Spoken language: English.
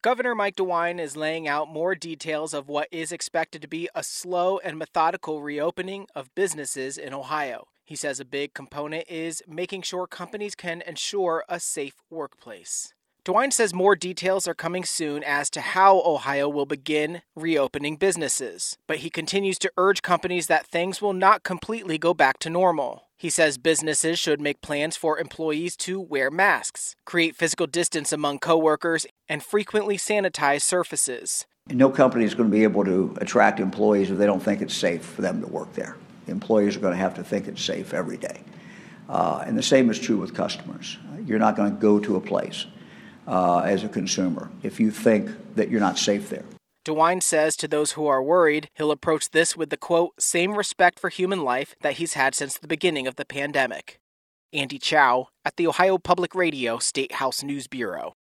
Governor Mike DeWine is laying out more details of what is expected to be a slow and methodical reopening of businesses in Ohio. He says a big component is making sure companies can ensure a safe workplace. DeWine says more details are coming soon as to how Ohio will begin reopening businesses, but he continues to urge companies that things will not completely go back to normal. He says businesses should make plans for employees to wear masks, create physical distance among coworkers, and frequently sanitize surfaces. No company is going to be able to attract employees if they don't think it's safe for them to work there. The employees are going to have to think it's safe every day. And the same is true with customers. You're not going to go to a place as a consumer if you think that you're not safe there. DeWine says to those who are worried, he'll approach this with the, quote, same respect for human life that he's had since the beginning of the pandemic. Andy Chow at the Ohio Public Radio State House News Bureau.